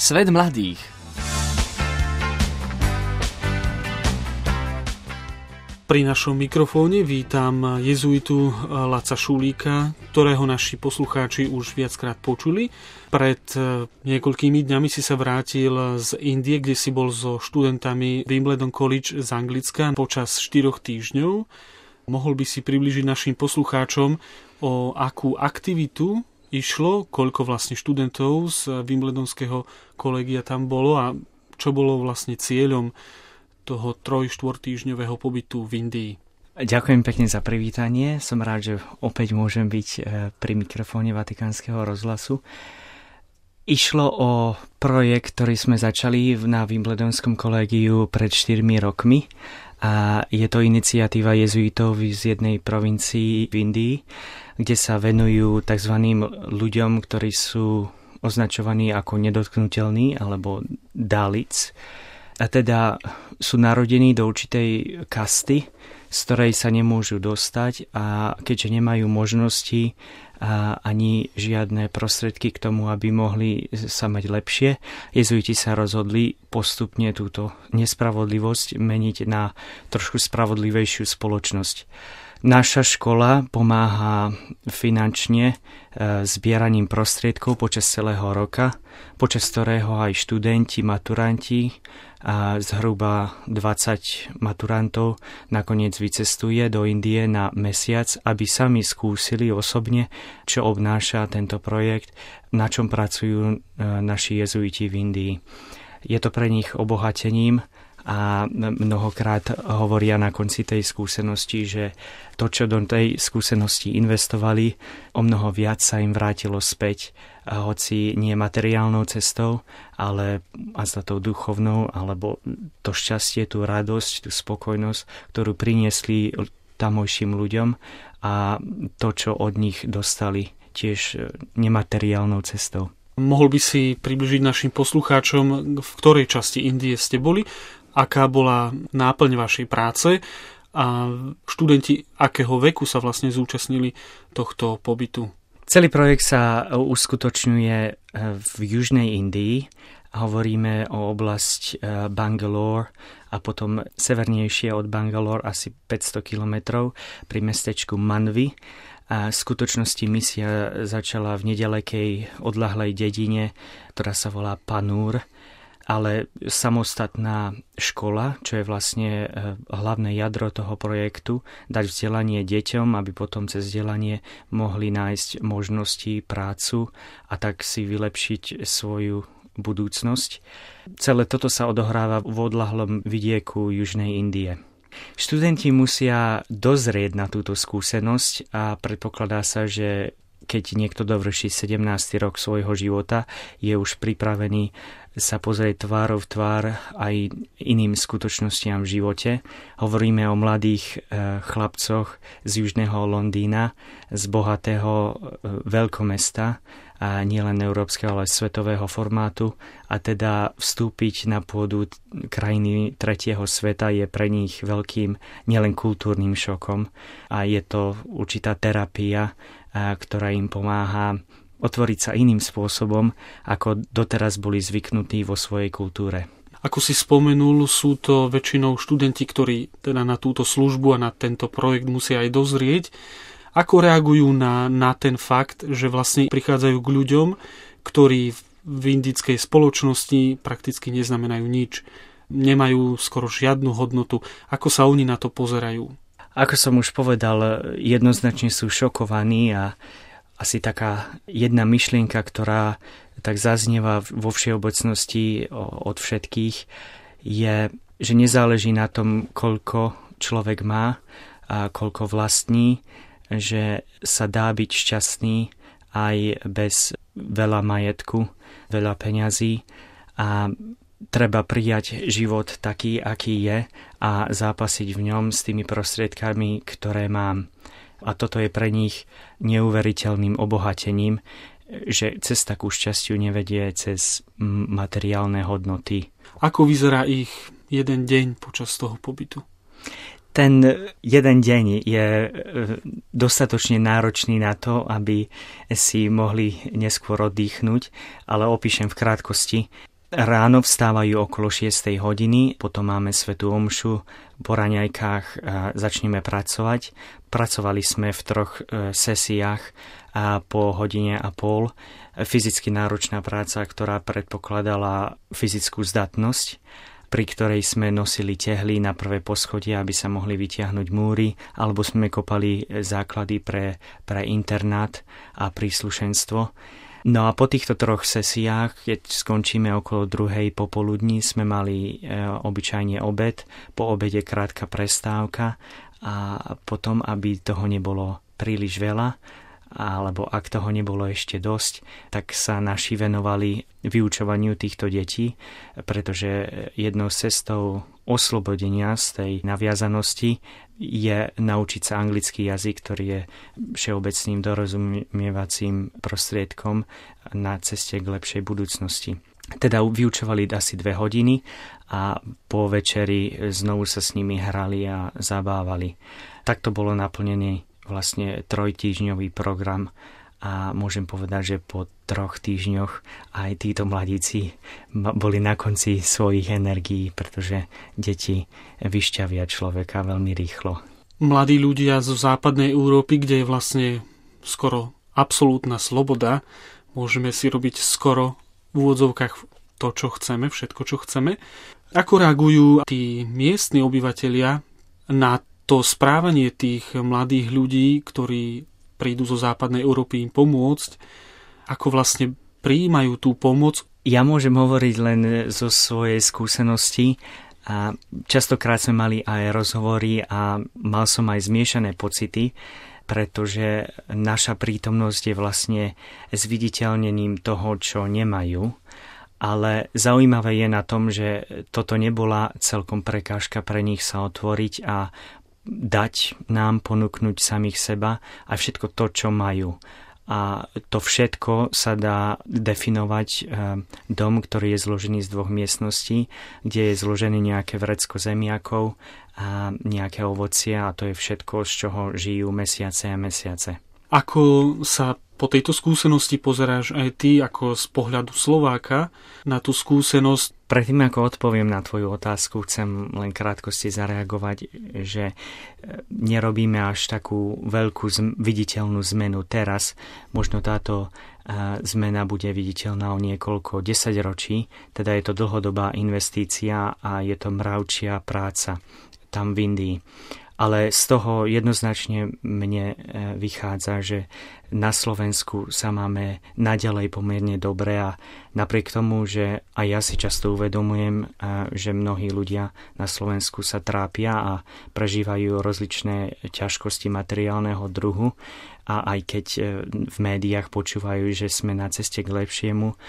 Svet mladých. Pri našom mikrofóne vítam jezuitu Laca Šulíka, ktorého naši poslucháči už viackrát počuli. Pred niekoľkými dňami si sa vrátil z Indie, kde si bol so študentami Wimbledon College z Anglicka počas 4 týždňov. Mohol by si priblížiť našim poslucháčom, o akú aktivitu išlo, koľko vlastne študentov z Wimbledonského kolegia tam bolo a čo bolo vlastne cieľom toho 3-4 týždňového pobytu v Indii. Ďakujem pekne za privítanie. Som rád, že opäť môžem byť pri mikrofóne Vatikánskeho rozhlasu. Išlo o projekt, ktorý sme začali na Wimbledonskom kolégiu pred 4 rokmi. A je to iniciatíva jezuitov z jednej provincii v Indii, kde sa venujú tzv. Ľuďom, ktorí sú označovaní ako nedotknutelní alebo Dalits. A teda sú narodení do určitej kasty, z ktorej sa nemôžu dostať a keďže nemajú možnosti a ani žiadne prostriedky k tomu, aby mohli sa mať lepšie, jezuiti sa rozhodli postupne túto nespravodlivosť meniť na trošku spravodlivejšiu spoločnosť. Naša škola pomáha finančne zbieraním prostriedkov počas celého roka, počas ktorého aj študenti, maturanti a zhruba 20 maturantov nakoniec vycestuje do Indie na mesiac, aby sami skúsili osobne, čo obnáša tento projekt, na čom pracujú naši jezuiti v Indii. Je to pre nich obohatením a mnohokrát hovoria na konci tej skúsenosti, že to, čo do tej skúsenosti investovali, o mnoho viac sa im vrátilo späť, a hoci nie materiálnou cestou, ale a za tou duchovnou, alebo to šťastie, tú radosť, tú spokojnosť, ktorú priniesli tamojším ľuďom a to, čo od nich dostali tiež nemateriálnou cestou. Mohol by si približiť našim poslucháčom, v ktorej časti Indie ste boli, aká bola náplň vašej práce a študenti akého veku sa vlastne zúčastnili tohto pobytu? Celý projekt sa uskutočňuje v južnej Indii. Hovoríme o oblasť Bangalore a potom severnejšie od Bangalore asi 500 kilometrov pri mestečku Manvi. A v skutočnosti misia začala v nedalekej odľahlej dedine, ktorá sa volá Panur, ale samostatná škola, čo je vlastne hlavné jadro toho projektu, dať vzdelanie deťom, aby potom cez vzdelanie mohli nájsť možnosti, prácu a tak si vylepšiť svoju budúcnosť. Celé toto sa odohráva v odľahlom vidieku južnej Indie. Študenti musia dozrieť na túto skúsenosť a predpokladá sa, že keď niekto dovrší 17. rok svojho života, je už pripravený sa pozrieť tvárou v tvár aj iným skutočnostiam v živote. Hovoríme o mladých chlapcoch z južného Londýna, z bohatého veľkomesta, a nielen európskeho, ale svetového formátu. A teda vstúpiť na pôdu krajiny tretieho sveta je pre nich veľkým nielen kultúrnym šokom. A je to určitá terapia, ktorá im pomáha otvoriť sa iným spôsobom, ako doteraz boli zvyknutí vo svojej kultúre. Ako si spomenul, sú to väčšinou študenti, ktorí teda na túto službu a na tento projekt musia aj dozrieť. Ako reagujú na ten fakt, že vlastne prichádzajú k ľuďom, ktorí v indickej spoločnosti prakticky neznamenajú nič, nemajú skoro žiadnu hodnotu. Ako sa oni na to pozerajú? Ako som už povedal, jednoznačne sú šokovaní a asi taká jedna myšlienka, ktorá tak zaznieva vo všeobecnosti od všetkých, je, že nezáleží na tom, koľko človek má a koľko vlastní, že sa dá byť šťastný aj bez veľa majetku, veľa peňazí a treba prijať život taký, aký je a zápasiť v ňom s tými prostriedkami, ktoré mám. A toto je pre nich neuveriteľným obohatením, že cesta ku šťastiu nevedie cez materiálne hodnoty. Ako vyzerá ich jeden deň počas toho pobytu? Ten jeden deň je dostatočne náročný na to, aby si mohli neskôr oddychnúť, ale opíšem v krátkosti. Ráno vstávajú okolo 6 hodiny, potom máme svätú omšu, po raňajkách začneme pracovať. Pracovali sme v 3 sesiách po hodine a pol. Fyzicky náročná práca, ktorá predpokladala fyzickú zdatnosť, pri ktorej sme nosili tehly na prvé poschodie, aby sa mohli vytiahnuť múry, alebo sme kopali základy pre internát a príslušenstvo. No a po týchto 3 sesiách, keď skončíme okolo 2:00 popoludní, sme mali obyčajne obed, po obede krátka prestávka a potom, aby toho nebolo príliš veľa, alebo ak toho nebolo ešte dosť, tak sa naši venovali vyučovaniu týchto detí, pretože jednou z cestou oslobodenia z tej naviazanosti je naučiť sa anglický jazyk, ktorý je všeobecným dorozumievacím prostriedkom na ceste k lepšej budúcnosti. Teda vyučovali asi 2 hodiny a po večeri znovu sa s nimi hrali a zabávali. Takto bolo naplnený vlastne 3-týždňový program a môžem povedať, že po 3 týždňoch aj títo mladíci boli na konci svojich energií, pretože deti vyšťavia človeka veľmi rýchlo. Mladí ľudia zo západnej Európy, kde je vlastne skoro absolútna sloboda, môžeme si robiť skoro v úvodzovkách to, čo chceme, všetko, čo chceme. Ako reagujú tí miestni obyvatelia na to správanie tých mladých ľudí, ktorí prídu zo západnej Európy im pomôcť, ako vlastne prijímajú tú pomoc? Ja môžem hovoriť len zo svojej skúsenosti. A častokrát sme mali aj rozhovory a mal som aj zmiešané pocity, pretože naša prítomnosť je vlastne zviditeľnením toho, čo nemajú. Ale zaujímavé je na tom, že toto nebola celkom prekážka pre nich sa otvoriť a dať nám ponúknuť samých seba a všetko to, čo majú. A to všetko sa dá definovať dom, ktorý je zložený z 2 miestností, kde je zložený nejaké vrecko zemiakov a nejaké ovocie a to je všetko, z čoho žijú mesiace a mesiace. Ako sa po tejto skúsenosti pozeráš aj ty ako z pohľadu Slováka na tú skúsenosť? Predtým, ako odpoviem na tvoju otázku, chcem len krátkosti zareagovať, že nerobíme až takú veľkú viditeľnú zmenu teraz. Možno táto zmena bude viditeľná o niekoľko 10 ročí, teda je to dlhodobá investícia a je to mravčia práca tam v Indii. Ale z toho jednoznačne mne vychádza, že na Slovensku sa máme naďalej pomerne dobre a napriek tomu, že aj ja si často uvedomujem, že mnohí ľudia na Slovensku sa trápia a prežívajú rozličné ťažkosti materiálneho druhu a aj keď v médiách počúvajú, že sme na ceste k lepšiemu,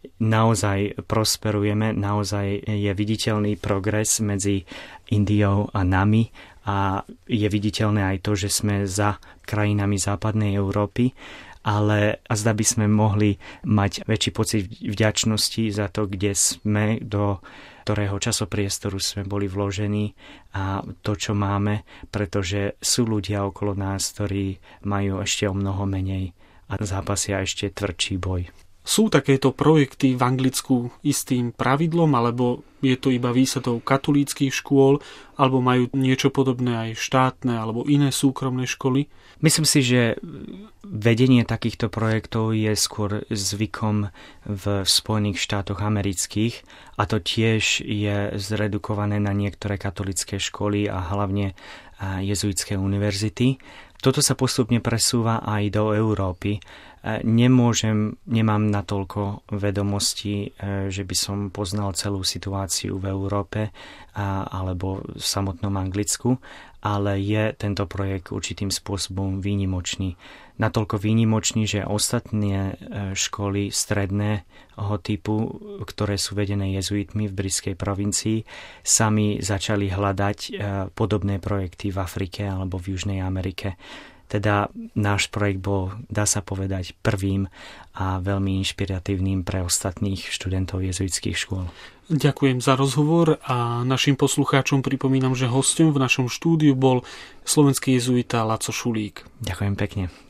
naozaj prosperujeme, naozaj je viditeľný progres medzi Indiou a nami a je viditeľné aj to, že sme za krajinami západnej Európy, ale azda by sme mohli mať väčší pocit vďačnosti za to, kde sme, do ktorého časopriestoru sme boli vložení a to, čo máme, pretože sú ľudia okolo nás, ktorí majú ešte o mnoho menej a zápasia ešte tvrdší boj. Sú takéto projekty v Anglicku istým pravidlom, alebo je to iba výsadou katolíckych škôl, alebo majú niečo podobné aj štátne alebo iné súkromné školy? Myslím si, že vedenie takýchto projektov je skôr zvykom v Spojených štátoch amerických a to tiež je zredukované na niektoré katolícke školy a hlavne jezuitské univerzity. Toto sa postupne presúva aj do Európy. Nemám natoľko vedomostí, že by som poznal celú situáciu v Európe alebo v samotnom Anglicku, ale je tento projekt určitým spôsobom výnimočný. Natoľko výnimočný, že ostatné školy stredného typu, ktoré sú vedené jezuitmi v britskej provincii, sami začali hľadať podobné projekty v Afrike alebo v Južnej Amerike. Teda náš projekt bol, dá sa povedať, prvým a veľmi inšpiratívnym pre ostatných študentov jezuitských škôl. Ďakujem za rozhovor a našim poslucháčom pripomínam, že hosťom v našom štúdiu bol slovenský jezuita Laco Šulík. Ďakujem pekne.